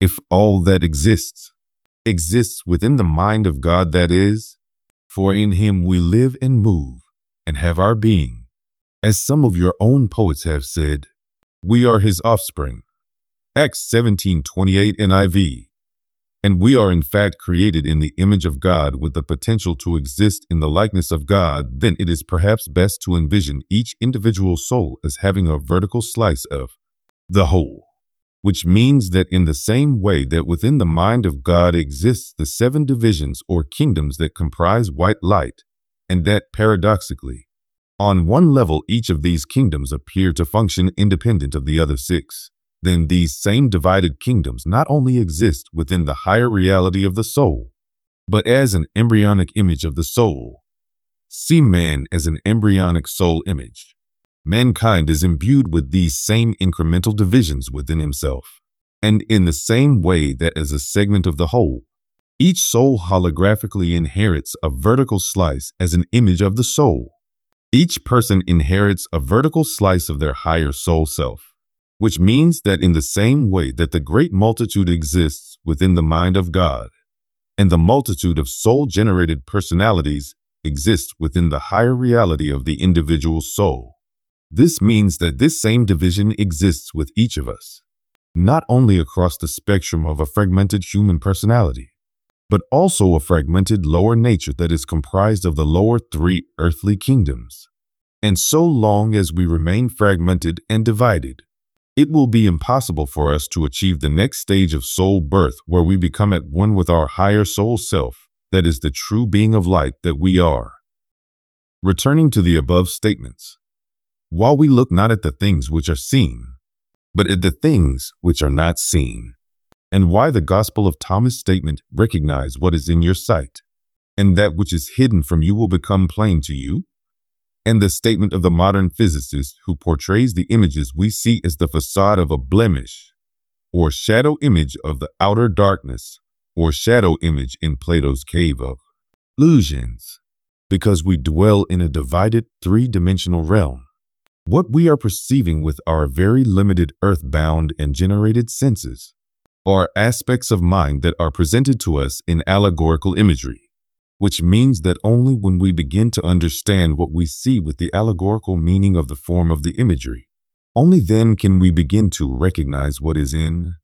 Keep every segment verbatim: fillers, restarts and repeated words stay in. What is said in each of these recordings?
If all that exists, exists within the mind of God, that is, for in him we live and move and have our being. As some of your own poets have said, we are his offspring. Acts seventeen twenty-eight N I V. And we are in fact created in the image of God with the potential to exist in the likeness of God. Then it is perhaps best to envision each individual soul as having a vertical slice of the whole, which means that in the same way that within the mind of God exists the seven divisions or kingdoms that comprise white light, and that paradoxically, on one level each of these kingdoms appear to function independent of the other six, then these same divided kingdoms not only exist within the higher reality of the soul, but as an embryonic image of the soul. See man as an embryonic soul image. Mankind is imbued with these same incremental divisions within himself, and in the same way that as a segment of the whole, each soul holographically inherits a vertical slice as an image of the soul. Each person inherits a vertical slice of their higher soul self, which means that in the same way that the great multitude exists within the mind of God, and the multitude of soul-generated personalities exists within the higher reality of the individual soul. This means that this same division exists with each of us, not only across the spectrum of a fragmented human personality, but also a fragmented lower nature that is comprised of the lower three earthly kingdoms. And so long as we remain fragmented and divided, it will be impossible for us to achieve the next stage of soul birth, where we become at one with our higher soul self, that is the true being of light that we are. Returning to the above statements, while we look not at the things which are seen, but at the things which are not seen, and why the Gospel of Thomas statement, recognize what is in your sight, and that which is hidden from you will become plain to you, and the statement of the modern physicist who portrays the images we see as the facade of a blemish, or shadow image of the outer darkness, or shadow image in Plato's cave of illusions, because we dwell in a divided three-dimensional realm. What we are perceiving with our very limited earth-bound and generated senses are aspects of mind that are presented to us in allegorical imagery, which means that only when we begin to understand what we see with the allegorical meaning of the form of the imagery, only then can we begin to recognize what is in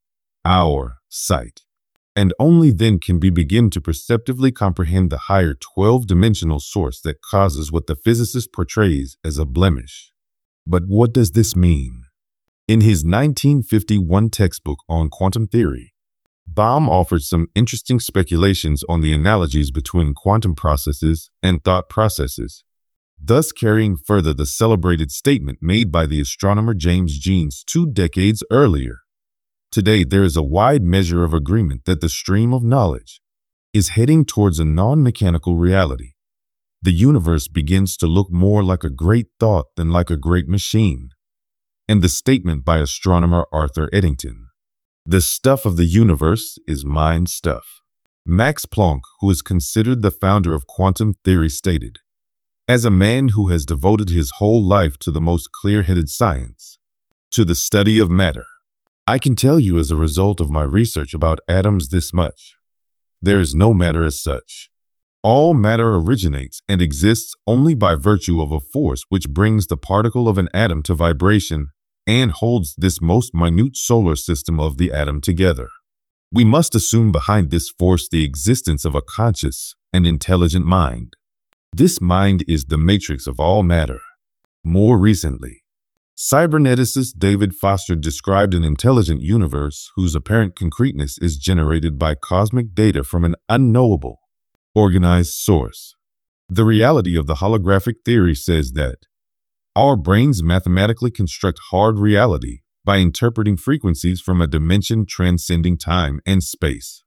our sight. And only then can we begin to perceptively comprehend the higher twelve-dimensional source that causes what the physicist portrays as a blemish. But what does this mean? In his nineteen fifty-one textbook on quantum theory, Bohm offered some interesting speculations on the analogies between quantum processes and thought processes, thus carrying further the celebrated statement made by the astronomer James Jeans two decades earlier. Today, there is a wide measure of agreement that the stream of knowledge is heading towards a non-mechanical reality. The universe begins to look more like a great thought than like a great machine. And the statement by astronomer Arthur Eddington, "The stuff of the universe is mind stuff." Max Planck, who is considered the founder of quantum theory, stated, "As a man who has devoted his whole life to the most clear-headed science, to the study of matter, I can tell you as a result of my research about atoms this much. There is no matter as such. All matter originates and exists only by virtue of a force which brings the particle of an atom to vibration and holds this most minute solar system of the atom together. We must assume behind this force the existence of a conscious and intelligent mind. This mind is the matrix of all matter." More recently, cyberneticist David Foster described an intelligent universe whose apparent concreteness is generated by cosmic data from an unknowable, organized source. The reality of the holographic theory says that our brains mathematically construct hard reality by interpreting frequencies from a dimension transcending time and space.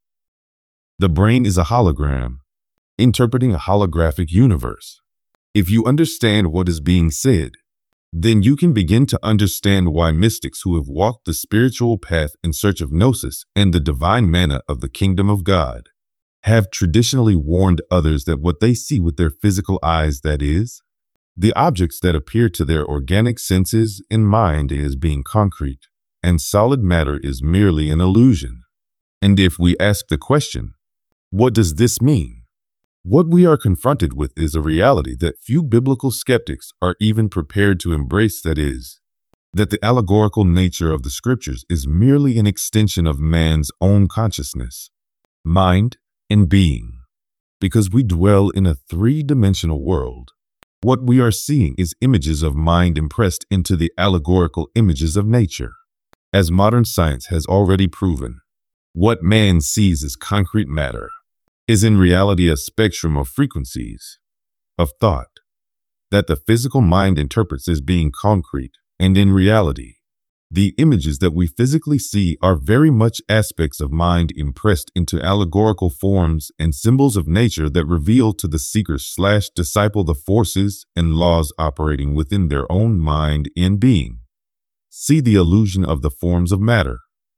The brain is a hologram, interpreting a holographic universe. If you understand what is being said, then you can begin to understand why mystics who have walked the spiritual path in search of gnosis and the divine manna of the kingdom of God have traditionally warned others that what they see with their physical eyes, that is, the objects that appear to their organic senses and mind, as being concrete and solid matter, is merely an illusion. And if we ask the question, what does this mean? What we are confronted with is a reality that few biblical skeptics are even prepared to embrace, that is, that the allegorical nature of the scriptures is merely an extension of man's own consciousness, mind, and being. Because we dwell in a three-dimensional world, what we are seeing is images of mind impressed into the allegorical images of nature. As modern science has already proven, what man sees as concrete matter is in reality a spectrum of frequencies, of thought, that the physical mind interprets as being concrete, and in reality, the images that we physically see are very much aspects of mind impressed into allegorical forms and symbols of nature that reveal to the seeker slash disciple the forces and laws operating within their own mind and being. See the illusion of the forms of matter.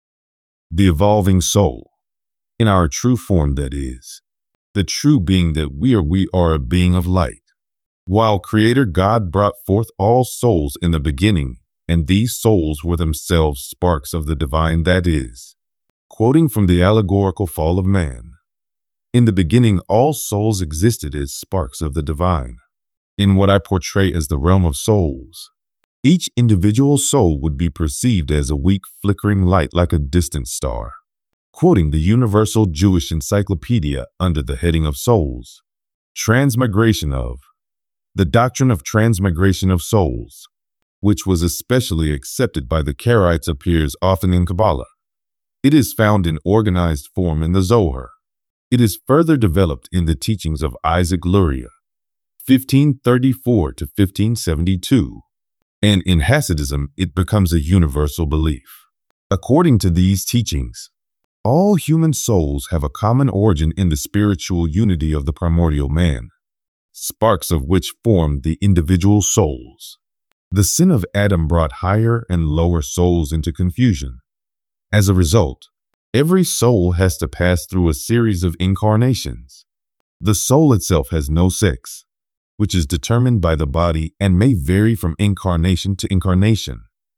The evolving soul, in our true form, that is, the true being that we are, we are a being of light. While Creator God brought forth all souls in the beginning, and these souls were themselves sparks of the divine, that is, quoting from the allegorical fall of man. In the beginning, all souls existed as sparks of the divine. In what I portray as the realm of souls, each individual soul would be perceived as a weak, flickering light like a distant star. Quoting the Universal Jewish Encyclopedia under the heading of souls, transmigration of, the doctrine of transmigration of souls, which was especially accepted by the Karaites, appears often in Kabbalah. It is found in organized form in the Zohar. It is further developed in the teachings of Isaac Luria, fifteen thirty-four to fifteen seventy-two, and in Hasidism it becomes a universal belief. According to these teachings, all human souls have a common origin in the spiritual unity of the primordial man, sparks of which form the individual souls. The sin of Adam brought higher and lower souls into confusion. As a result, every soul has to pass through a series of incarnations. The soul itself has no sex, which is determined by the body and may vary from incarnation to incarnation.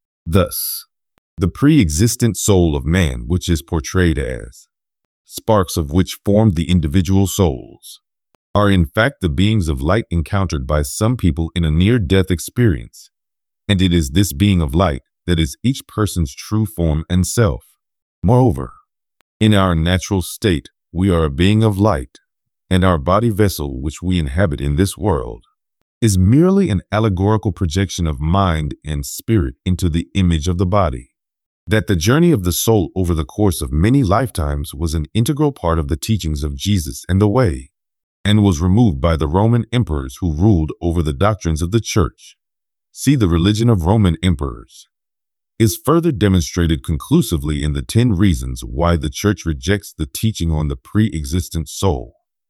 Thus, the pre-existent soul of man, which is portrayed as sparks of which form the individual souls, are in fact the beings of light encountered by some people in a near-death experience. And it is this being of light that is each person's true form and self. Moreover, in our natural state, we are a being of light, and our body vessel, which we inhabit in this world, is merely an allegorical projection of mind and spirit into the image of the body. That the journey of the soul over the course of many lifetimes was an integral part of the teachings of Jesus and the Way, and was removed by the Roman emperors who ruled over the doctrines of the Church. See the religion of Roman emperors is further demonstrated conclusively in the ten reasons why the Church rejects the teaching on the pre-existent soul.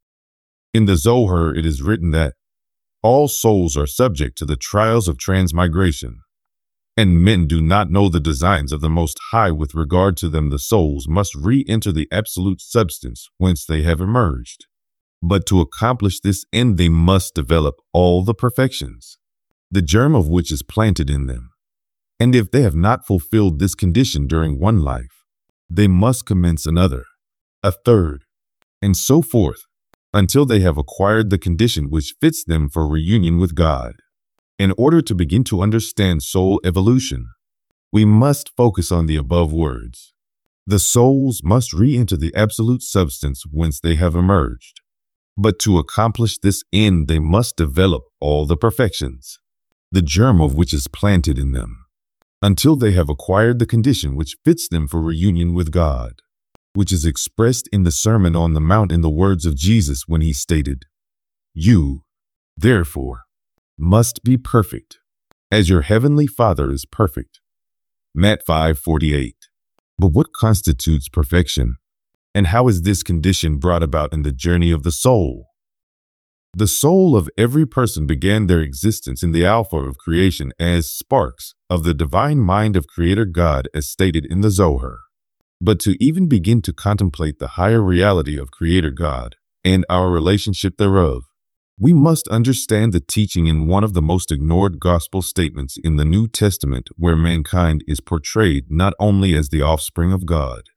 In the Zohar, it is written that all souls are subject to the trials of transmigration, and men do not know the designs of the Most High with regard to them. The souls must re-enter the absolute substance whence they have emerged. But to accomplish this end, they must develop all the perfections, the germ of which is planted in them. And if they have not fulfilled this condition during one life, they must commence another, a third, and so forth, until they have acquired the condition which fits them for reunion with God. In order to begin to understand soul evolution, we must focus on the above words. The souls must re-enter the absolute substance whence they have emerged. But to accomplish this end, they must develop all the perfections, the germ of which is planted in them, until they have acquired the condition which fits them for reunion with God, which is expressed in the Sermon on the Mount in the words of Jesus when he stated, "You, therefore, must be perfect, as your heavenly Father is perfect." Matthew five forty-eight. But what constitutes perfection, and how is this condition brought about in the journey of the soul? The soul of every person began their existence in the Alpha of creation as sparks of the divine mind of Creator God, as stated in the Zohar. But to even begin to contemplate the higher reality of Creator God and our relationship thereof, we must understand the teaching in one of the most ignored gospel statements in the New Testament, where mankind is portrayed not only as the offspring of God,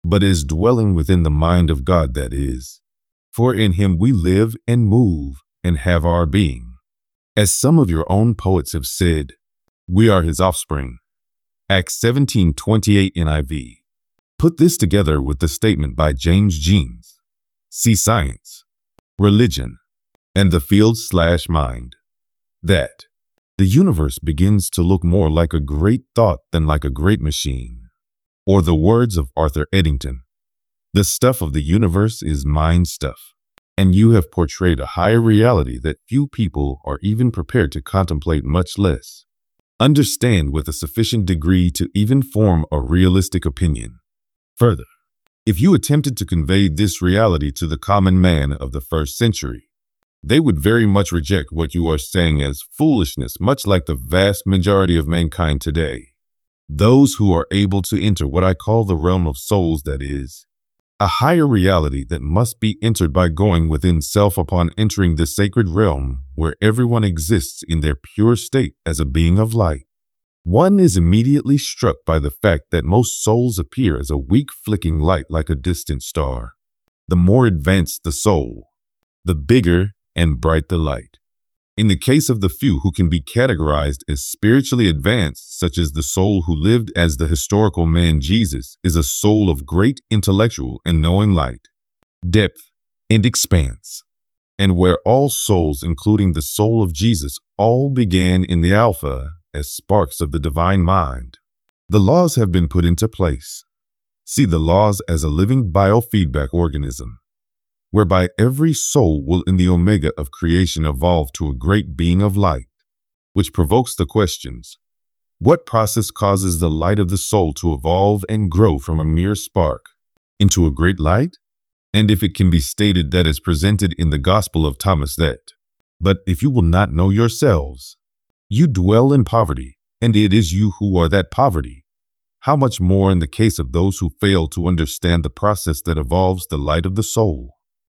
but as dwelling within the mind of God that is. For in him we live and move and have our being. As some of your own poets have said, we are his offspring. Acts seventeen twenty-eight N I V. Put this together with the statement by James Jeans. See science, religion, and the field slash mind. That the universe begins to look more like a great thought than like a great machine. Or the words of Arthur Eddington, the stuff of the universe is mind stuff. And you have portrayed a higher reality that few people are even prepared to contemplate, much less understand with a sufficient degree to even form a realistic opinion. Further, if you attempted to convey this reality to the common man of the first century, they would very much reject what you are saying as foolishness, much like the vast majority of mankind today. Those who are able to enter what I call the realm of souls, that is, a higher reality that must be entered by going within self upon entering the sacred realm where everyone exists in their pure state as a being of light. One is immediately struck by the fact that most souls appear as a weak flicking light like a distant star. The more advanced the soul, the bigger and bright the light. In the case of the few who can be categorized as spiritually advanced, such as the soul who lived as the historical man Jesus, is a soul of great intellectual and knowing light, depth, and expanse, and where all souls, including the soul of Jesus, all began in the Alpha as sparks of the divine mind. The laws have been put into place. See the laws as a living biofeedback organism, whereby every soul will in the omega of creation evolve to a great being of light, which provokes the questions: what process causes the light of the soul to evolve and grow from a mere spark into a great light? And if it can be stated that is presented in the Gospel of Thomas that, but if you will not know yourselves, you dwell in poverty, and it is you who are that poverty, how much more in the case of those who fail to understand the process that evolves the light of the soul?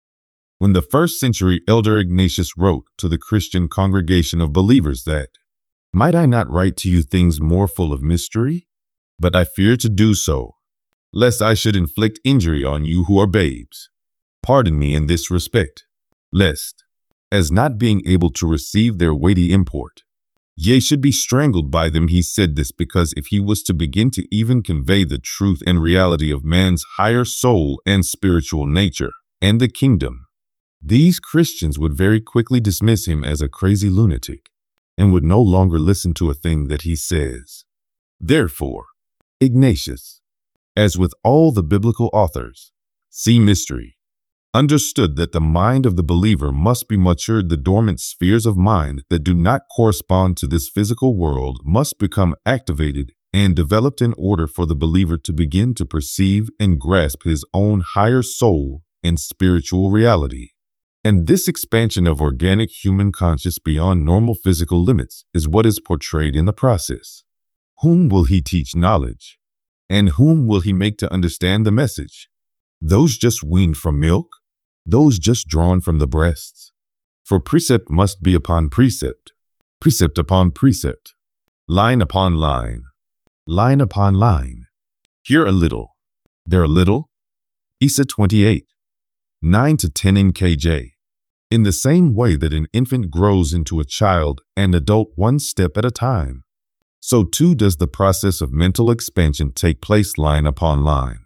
When the first century elder Ignatius wrote to the Christian congregation of believers that, might I not write to you things more full of mystery? But I fear to do so, lest I should inflict injury on you who are babes. Pardon me in this respect, lest, as not being able to receive their weighty import, ye should be strangled by them. He said this because if he was to begin to even convey the truth and reality of man's higher soul and spiritual nature and the kingdom, these Christians would very quickly dismiss him as a crazy lunatic and would no longer listen to a thing that he says. Therefore, Ignatius, as with all the biblical authors, see mystery, understood that the mind of the believer must be matured. The dormant spheres of mind that do not correspond to this physical world must become activated and developed in order for the believer to begin to perceive and grasp his own higher soul and spiritual reality. And this expansion of organic human conscious beyond normal physical limits is what is portrayed in the process. Whom will he teach knowledge? And whom will he make to understand the message? Those just weaned from milk? Those just drawn from the breasts? For precept must be upon precept, precept upon precept, line upon line, line upon line. Here a little, there a little. Isa twenty-eight, nine to ten N K J. In the same way that an infant grows into a child and adult one step at a time, so too does the process of mental expansion take place line upon line.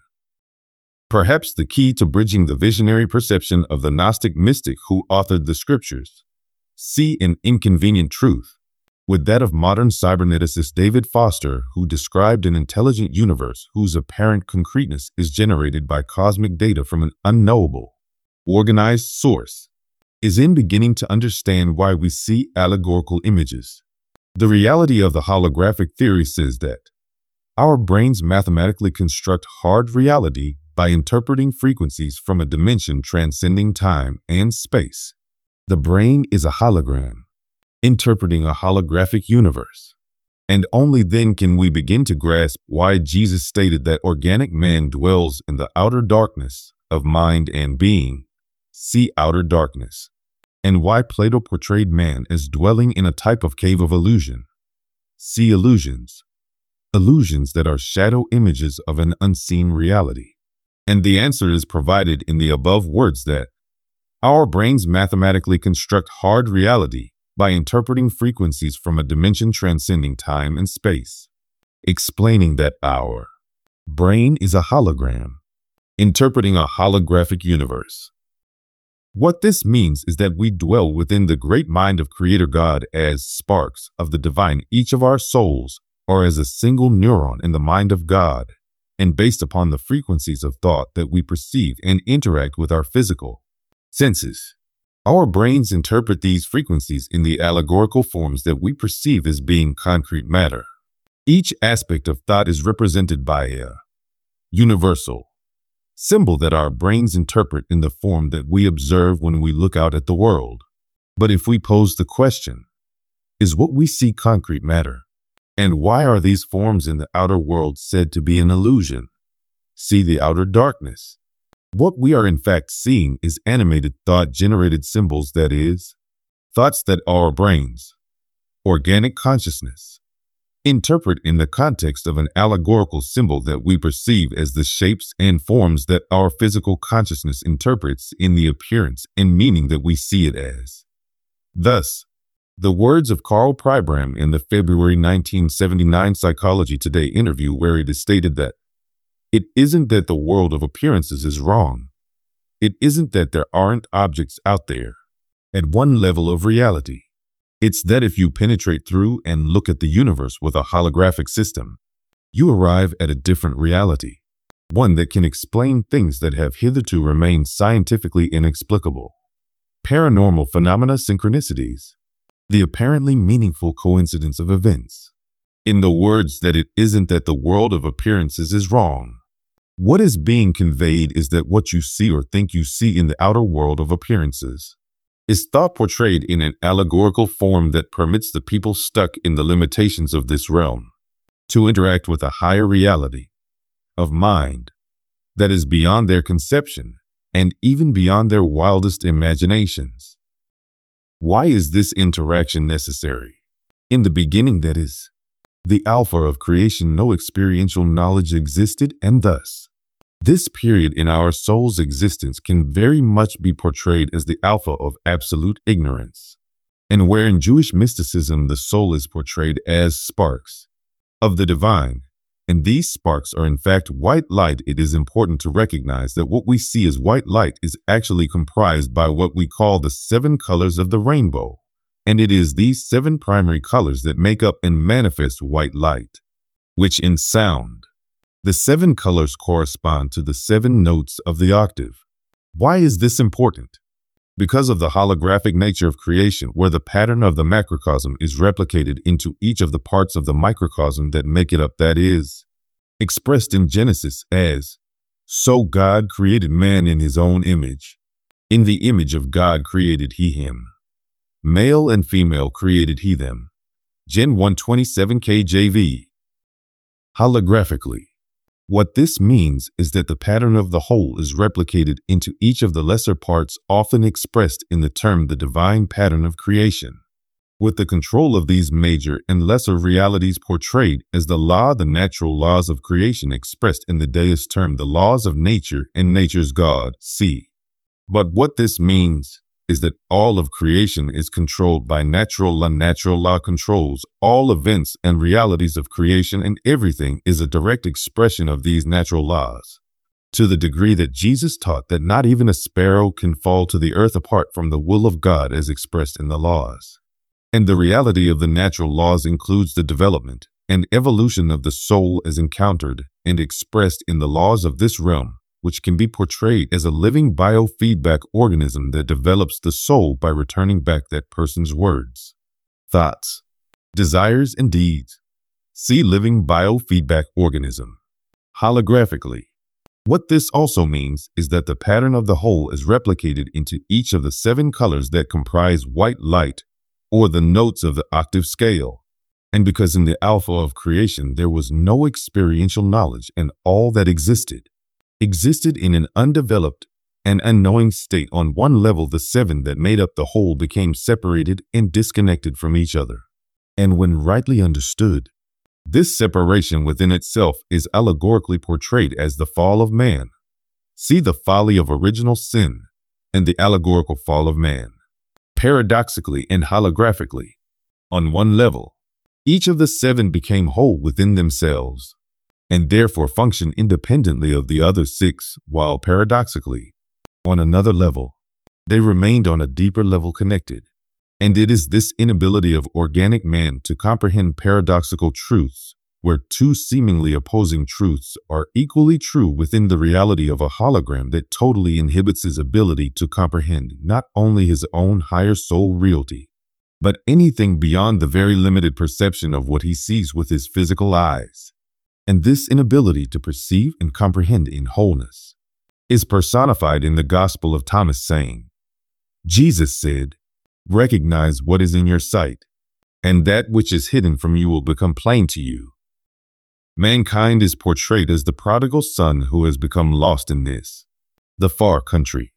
Perhaps the key to bridging the visionary perception of the Gnostic mystic who authored the scriptures, see an inconvenient truth, with that of modern cyberneticist David Foster, who described an intelligent universe whose apparent concreteness is generated by cosmic data from an unknowable, organized source, is in beginning to understand why we see allegorical images. The reality of the holographic theory says that our brains mathematically construct hard reality by interpreting frequencies from a dimension transcending time and space. The brain is a hologram, interpreting a holographic universe. And only then can we begin to grasp why Jesus stated that organic man dwells in the outer darkness of mind and being, see outer darkness, and why Plato portrayed man as dwelling in a type of cave of illusion, see illusions, illusions that are shadow images of an unseen reality. And the answer is provided in the above words that our brains mathematically construct hard reality by interpreting frequencies from a dimension transcending time and space, explaining that our brain is a hologram, interpreting a holographic universe. What this means is that we dwell within the great mind of Creator God as sparks of the divine. Each of our souls are as a single neuron in the mind of God, and based upon the frequencies of thought that we perceive and interact with our physical senses. Our brains interpret these frequencies in the allegorical forms that we perceive as being concrete matter. Each aspect of thought is represented by a universal symbol that our brains interpret in the form that we observe when we look out at the world. But if we pose the question, is what we see concrete matter? And why are these forms in the outer world said to be an illusion? See the outer darkness. What we are in fact seeing is animated thought-generated symbols, that is, thoughts that our brains, organic consciousness, interpret in the context of an allegorical symbol that we perceive as the shapes and forms that our physical consciousness interprets in the appearance and meaning that we see it as. Thus, the words of Karl Pribram in the February nineteen seventy-nine Psychology Today interview, where it is stated that it isn't that the world of appearances is wrong. It isn't that there aren't objects out there at one level of reality. It's that if you penetrate through and look at the universe with a holographic system, you arrive at a different reality, one that can explain things that have hitherto remained scientifically inexplicable. Paranormal phenomena, synchronicities, the apparently meaningful coincidence of events. In the words that it isn't that the world of appearances is wrong. What is being conveyed is that what you see or think you see in the outer world of appearances is thought portrayed in an allegorical form that permits the people stuck in the limitations of this realm to interact with a higher reality of mind that is beyond their conception and even beyond their wildest imaginations. Why is this interaction necessary? In the beginning, that is, the Alpha of creation, no experiential knowledge existed, and thus, this period in our soul's existence can very much be portrayed as the Alpha of absolute ignorance. And where in Jewish mysticism the soul is portrayed as sparks of the divine, and these sparks are in fact white light, it is important to recognize that what we see as white light is actually comprised by what we call the seven colors of the rainbow. And it is these seven primary colors that make up and manifest white light, which in sound, the seven colors correspond to the seven notes of the octave. Why is this important? Because of the holographic nature of creation, where the pattern of the macrocosm is replicated into each of the parts of the microcosm that make it up, that is, expressed in Genesis as, "So God created man in his own image. In the image of God created he him. Male and female created he them." Gen one twenty-seven K J V. Holographically, what this means is that the pattern of the whole is replicated into each of the lesser parts, often expressed in the term the divine pattern of creation, with the control of these major and lesser realities portrayed as the law, the natural laws of creation expressed in the deist term the laws of nature and nature's God. See. But what this means is that all of creation is controlled by natural law. Natural law controls all events and realities of creation, and everything is a direct expression of these natural laws, to the degree that Jesus taught that not even a sparrow can fall to the earth apart from the will of God as expressed in the laws. And the reality of the natural laws includes the development and evolution of the soul as encountered and expressed in the laws of this realm, which can be portrayed as a living biofeedback organism that develops the soul by returning back that person's words, thoughts, desires, and deeds. See living biofeedback organism. Holographically, what this also means is that the pattern of the whole is replicated into each of the seven colors that comprise white light, or the notes of the octave scale. And because in the Alpha of creation there was no experiential knowledge, and all that existed existed in an undeveloped and unknowing state on one level, the seven that made up the whole became separated and disconnected from each other. And when rightly understood, this separation within itself is allegorically portrayed as the fall of man, See the folly of original sin and the allegorical fall of man. Paradoxically and holographically, on one level, each of the seven became whole within themselves, and therefore function independently of the other six, while paradoxically, on another level, they remained on a deeper level connected. And it is this inability of organic man to comprehend paradoxical truths, where two seemingly opposing truths are equally true within the reality of a hologram, that totally inhibits his ability to comprehend not only his own higher soul reality, but anything beyond the very limited perception of what he sees with his physical eyes. And this inability to perceive and comprehend in wholeness is personified in the Gospel of Thomas, saying, Jesus said, "Recognize what is in your sight, and that which is hidden from you will become plain to you." Mankind is portrayed as the prodigal son who has become lost in this, the far country.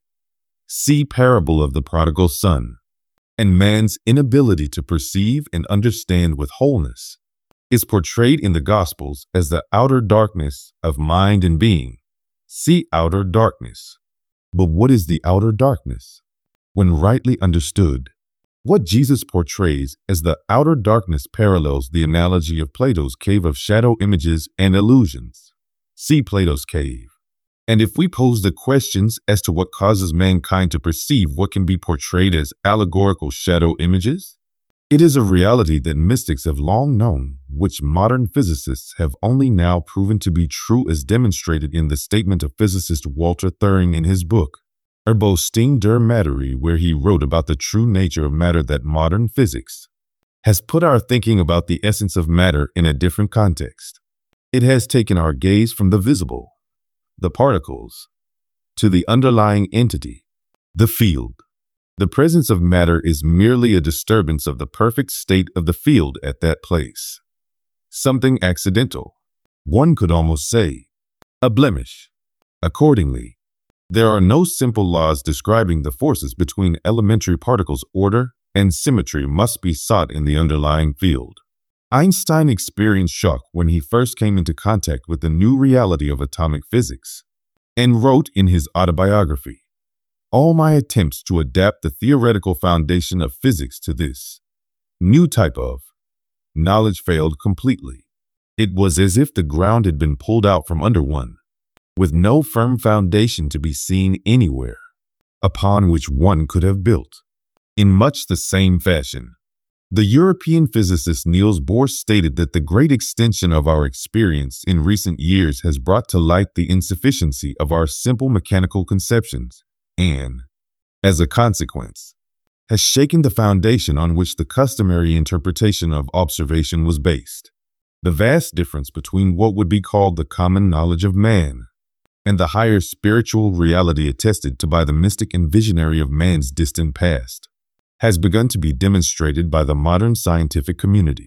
See Parable of the Prodigal Son. And man's inability to perceive and understand with wholeness is portrayed in the Gospels as the outer darkness of mind and being. See outer darkness. But what is the outer darkness? When rightly understood, what Jesus portrays as the outer darkness parallels the analogy of Plato's cave of shadow images and illusions. See Plato's cave. And if we pose the questions as to what causes mankind to perceive what can be portrayed as allegorical shadow images, it is a reality that mystics have long known, which modern physicists have only now proven to be true, as demonstrated in the statement of physicist Walter Thirring in his book, Erbosting der Materie, where he wrote about the true nature of matter, that modern physics has put our thinking about the essence of matter in a different context. It has taken our gaze from the visible, the particles, to the underlying entity, the field. The presence of matter is merely a disturbance of the perfect state of the field at that place. Something accidental. One could almost say, a blemish. Accordingly, there are no simple laws describing the forces between elementary particles. Order and symmetry must be sought in the underlying field. Einstein experienced shock when he first came into contact with the new reality of atomic physics, and wrote in his autobiography, "All my attempts to adapt the theoretical foundation of physics to this new type of knowledge failed completely. It was as if the ground had been pulled out from under one, with no firm foundation to be seen anywhere, upon which one could have built." In much the same fashion, the European physicist Niels Bohr stated that the great extension of our experience in recent years has brought to light the insufficiency of our simple mechanical conceptions, and, as a consequence, has shaken the foundation on which the customary interpretation of observation was based. The vast difference between what would be called the common knowledge of man and the higher spiritual reality attested to by the mystic and visionary of man's distant past has begun to be demonstrated by the modern scientific community.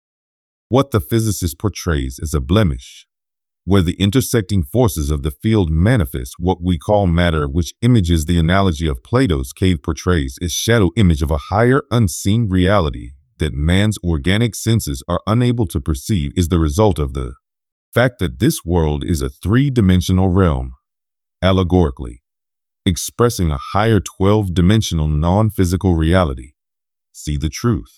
What the physicist portrays as a blemish, where the intersecting forces of the field manifest what we call matter, which images the analogy of Plato's cave portrays as shadow image of a higher unseen reality that man's organic senses are unable to perceive, is the result of the fact that this world is a three-dimensional realm, allegorically, expressing a higher twelve-dimensional non-physical reality. See the truth.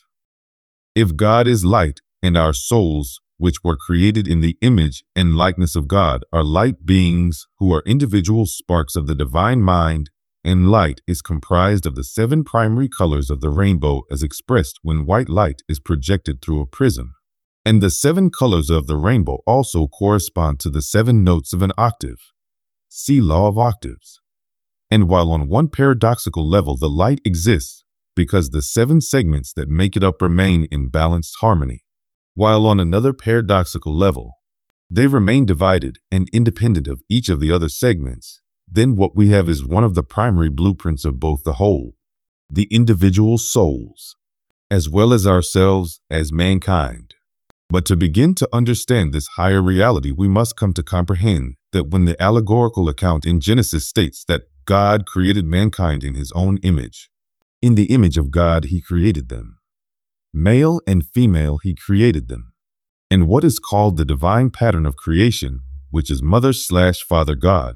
If God is light, and our souls, which were created in the image and likeness of God, are light beings who are individual sparks of the divine mind, and light is comprised of the seven primary colors of the rainbow as expressed when white light is projected through a prism, and the seven colors of the rainbow also correspond to the seven notes of an octave. See Law of Octaves. And while on one paradoxical level the light exists because the seven segments that make it up remain in balanced harmony, while on another paradoxical level they remain divided and independent of each of the other segments, then what we have is one of the primary blueprints of both the whole, the individual souls, as well as ourselves as mankind. But to begin to understand this higher reality, we must come to comprehend that when the allegorical account in Genesis states that God created mankind in his own image, in the image of God he created them. Male and female he created them. And what is called the divine pattern of creation, which is mother slash father God,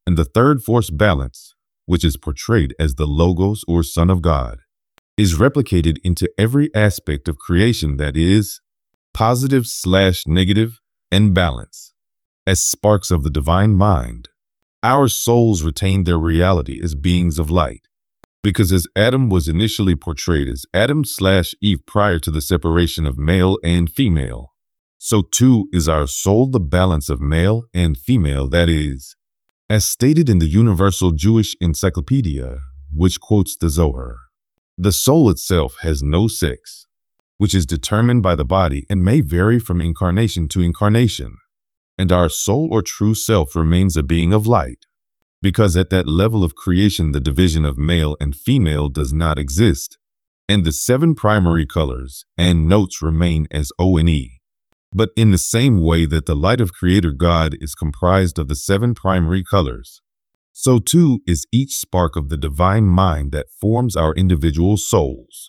And the third force, balance, which is portrayed as the Logos or Son of God, is replicated into every aspect of creation that is positive slash negative and balance. As sparks of the divine mind, our souls retain their reality as beings of light. Because as Adam was initially portrayed as Adam slash Eve prior to the separation of male and female, so too is our soul the balance of male and female, that is, as stated in the Universal Jewish Encyclopedia, which quotes the Zohar, the soul itself has no sex, which is determined by the body and may vary from incarnation to incarnation. And our soul or true self remains a being of light, because at that level of creation the division of male and female does not exist, and the seven primary colors and notes remain as O and E. But in the same way that the light of Creator God is comprised of the seven primary colors, so too is each spark of the divine mind that forms our individual souls.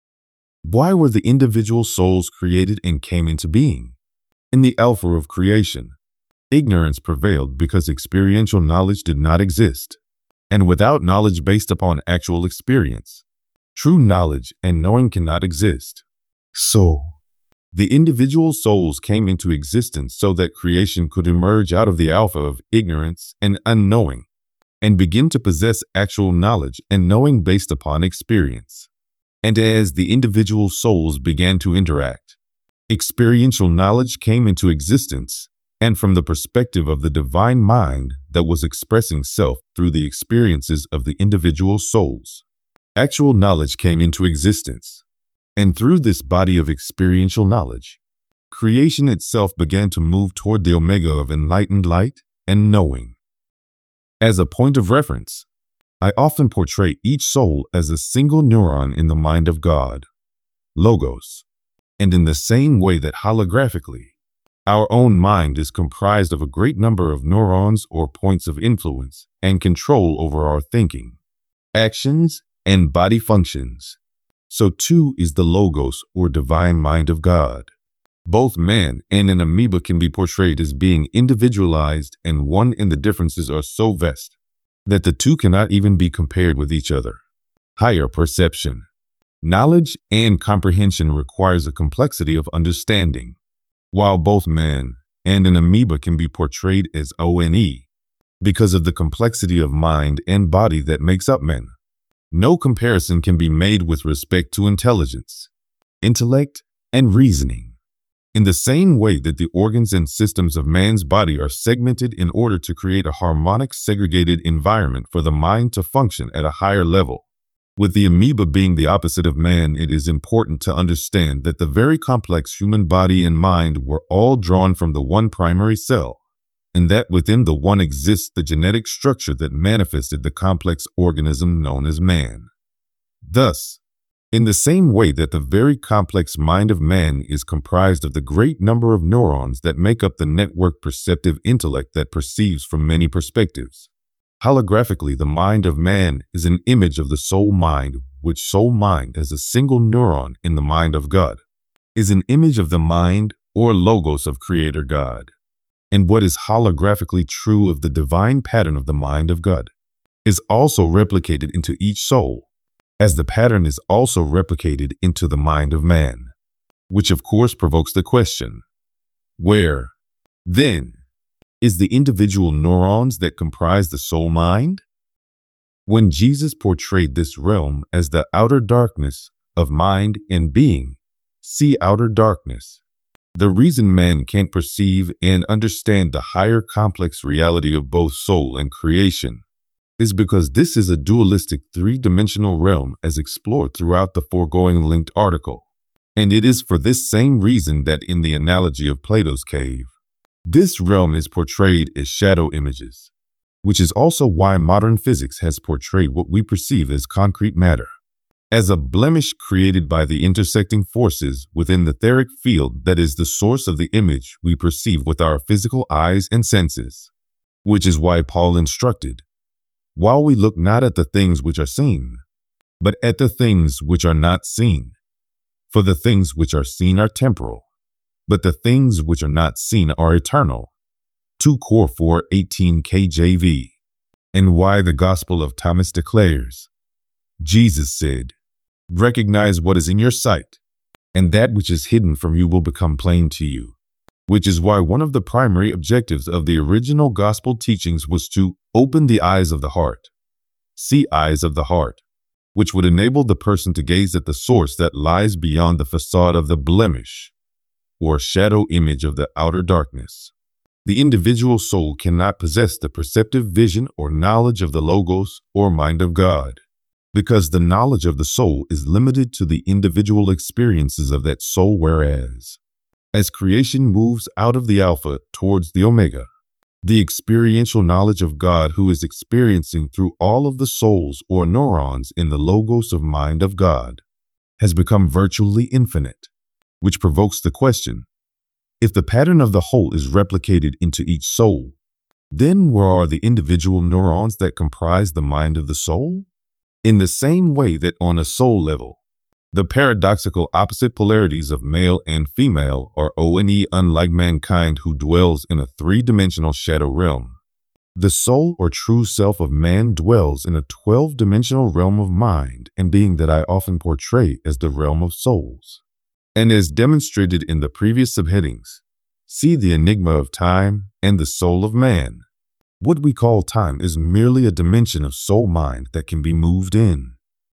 Why were the individual souls created and came into being? In the Alpha of creation, ignorance prevailed because experiential knowledge did not exist. And without knowledge based upon actual experience, true knowledge and knowing cannot exist. So, the individual souls came into existence so that creation could emerge out of the Alpha of ignorance and unknowing, and begin to possess actual knowledge and knowing based upon experience. And as the individual souls began to interact, experiential knowledge came into existence, and from the perspective of the divine mind that was expressing self through the experiences of the individual souls, actual knowledge came into existence. And through this body of experiential knowledge, creation itself began to move toward the omega of enlightened light and knowing. As a point of reference, I often portray each soul as a single neuron in the mind of God, Logos, and in the same way that holographically, our own mind is comprised of a great number of neurons or points of influence and control over our thinking, actions, and body functions, so too is the Logos or divine mind of God. Both man and an amoeba can be portrayed as being individualized, and one and the differences are so vast that the two cannot even be compared with each other. Higher perception, knowledge, and comprehension requires a complexity of understanding. While both man and an amoeba can be portrayed as O and E, because of the complexity of mind and body that makes up man, no comparison can be made with respect to intelligence, intellect, and reasoning. In the same way that the organs and systems of man's body are segmented in order to create a harmonic, segregated environment for the mind to function at a higher level, with the amoeba being the opposite of man, it is important to understand that the very complex human body and mind were all drawn from the one primary cell, and that within the one exists the genetic structure that manifested the complex organism known as man. Thus, in the same way that the very complex mind of man is comprised of the great number of neurons that make up the network perceptive intellect that perceives from many perspectives, holographically the mind of man is an image of the soul mind, which soul mind as a single neuron in the mind of God is an image of the mind or Logos of Creator God. And what is holographically true of the divine pattern of the mind of God is also replicated into each soul, as the pattern is also replicated into the mind of man, which of course provokes the question, where, then, is the individual neurons that comprise the soul mind? When Jesus portrayed this realm as the outer darkness of mind and being, see outer darkness, the reason man can't perceive and understand the higher complex reality of both soul and creation is because this is a dualistic three-dimensional realm as explored throughout the foregoing linked article. And it is for this same reason that in the analogy of Plato's cave, this realm is portrayed as shadow images, which is also why modern physics has portrayed what we perceive as concrete matter as a blemish created by the intersecting forces within the etheric field that is the source of the image we perceive with our physical eyes and senses, which is why Paul instructed, while we look not at the things which are seen, but at the things which are not seen. For the things which are seen are temporal, but the things which are not seen are eternal. two Cor four eighteen K J V. and why the Gospel of Thomas declares, Jesus said, "Recognize what is in your sight, and that which is hidden from you will become plain to you," which is why one of the primary objectives of the original gospel teachings was to open the eyes of the heart, see eyes of the heart, which would enable the person to gaze at the source that lies beyond the facade of the blemish or shadow image of the outer darkness. The individual soul cannot possess the perceptive vision or knowledge of the Logos or mind of God, because the knowledge of the soul is limited to the individual experiences of that soul, whereas, as creation moves out of the Alpha towards the Omega, the experiential knowledge of God, who is experiencing through all of the souls or neurons in the Logos of mind of God, has become virtually infinite, which provokes the question, if the pattern of the whole is replicated into each soul, then where are the individual neurons that comprise the mind of the soul? In the same way that on a soul level, the paradoxical opposite polarities of male and female are O and E, unlike mankind who dwells in a three-dimensional shadow realm. The soul or true self of man dwells in a twelve-dimensional realm of mind and being that I often portray as the realm of souls. And as demonstrated in the previous subheadings, see the enigma of time and the soul of man. What we call time is merely a dimension of soul mind that can be moved in.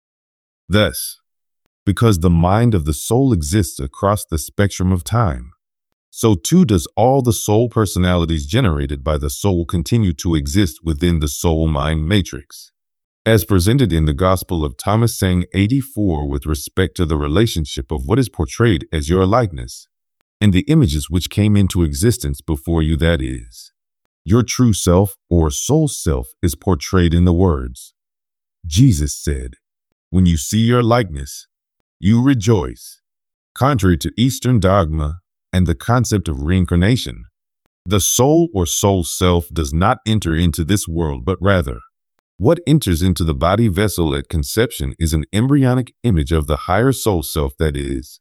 Thus, because the mind of the soul exists across the spectrum of time, so too does all the soul personalities generated by the soul continue to exist within the soul-mind matrix. As presented in the Gospel of Thomas, saying eighty-four, with respect to the relationship of what is portrayed as your likeness, and the images which came into existence before you, that is, your true self or soul self, is portrayed in the words, Jesus said, "When you see your likeness, you rejoice." Contrary to Eastern dogma and the concept of reincarnation, the soul or soul self does not enter into this world, but rather, what enters into the body vessel at conception is an embryonic image of the higher soul self, that is.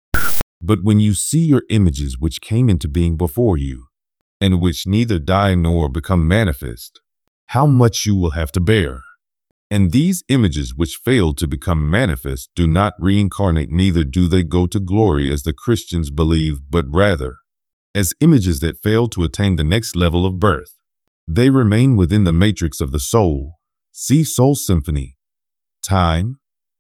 But when you see your images which came into being before you, and which neither die nor become manifest, how much you will have to bear. And these images which fail to become manifest do not reincarnate, neither do they go to glory as the Christians believe, but rather, as images that fail to attain the next level of birth, they remain within the matrix of the soul. See Soul Symphony, Time,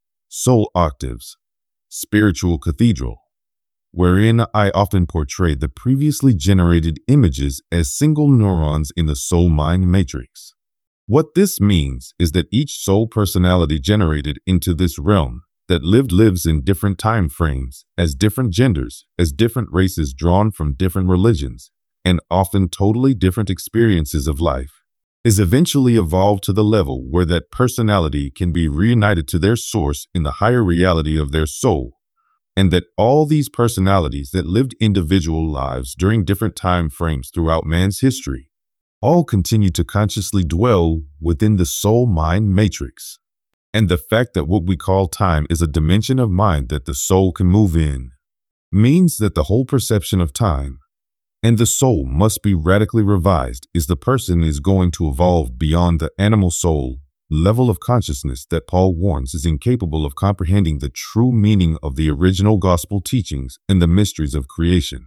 Soul Octaves, Spiritual Cathedral, wherein I often portray the previously generated images as single neurons in the soul-mind matrix. What this means is that each soul personality generated into this realm that lived lives in different time frames, as different genders, as different races drawn from different religions, and often totally different experiences of life, is eventually evolved to the level where that personality can be reunited to their source in the higher reality of their soul, and that all these personalities that lived individual lives during different time frames throughout man's history all continue to consciously dwell within the soul-mind matrix. And the fact that what we call time is a dimension of mind that the soul can move in means that the whole perception of time and the soul must be radically revised, is the person is going to evolve beyond the animal soul level of consciousness that Paul warns is incapable of comprehending the true meaning of the original gospel teachings and the mysteries of creation.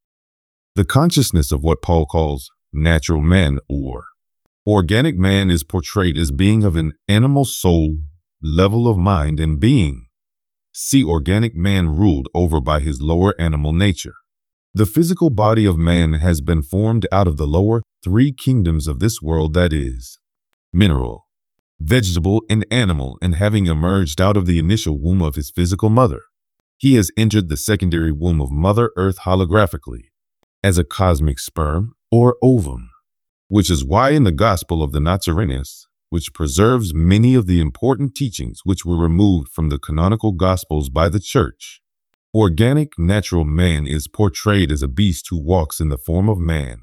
The consciousness of what Paul calls natural man or organic man is portrayed as being of an animal soul level of mind and being. See organic man ruled over by his lower animal nature. The physical body of man has been formed out of the lower three kingdoms of this world, that is, mineral, vegetable, and animal, and having emerged out of the initial womb of his physical mother, he has entered the secondary womb of Mother Earth holographically, as a cosmic sperm or ovum, which is why in the Gospel of the Nazarenes, which preserves many of the important teachings which were removed from the canonical Gospels by the Church, organic natural man is portrayed as a beast who walks in the form of man.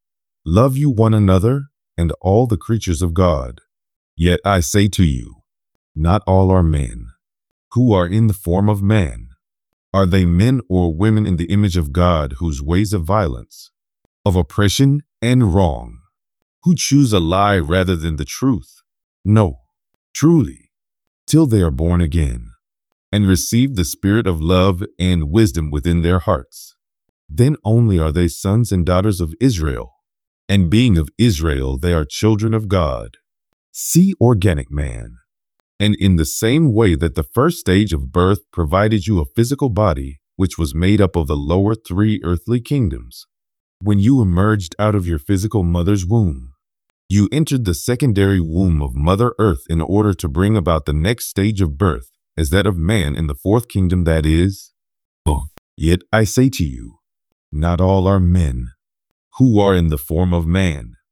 Love you one another and all the creatures of God. Yet I say to you, not all are men, who are in the form of man. Are they men or women in the image of God, whose ways of violence, of oppression and wrong, who choose a lie rather than the truth. No, truly, till they are born again and receive the spirit of love and wisdom within their hearts. Then only are they sons and daughters of Israel, and being of Israel, they are children of God. See organic man. And in the same way that the first stage of birth provided you a physical body, which was made up of the lower three earthly kingdoms, when you emerged out of your physical mother's womb, you entered the secondary womb of Mother Earth in order to bring about the next stage of birth, as that of man in the fourth kingdom, that is. Oh, yet I say to you, not all are men who are in the form of man,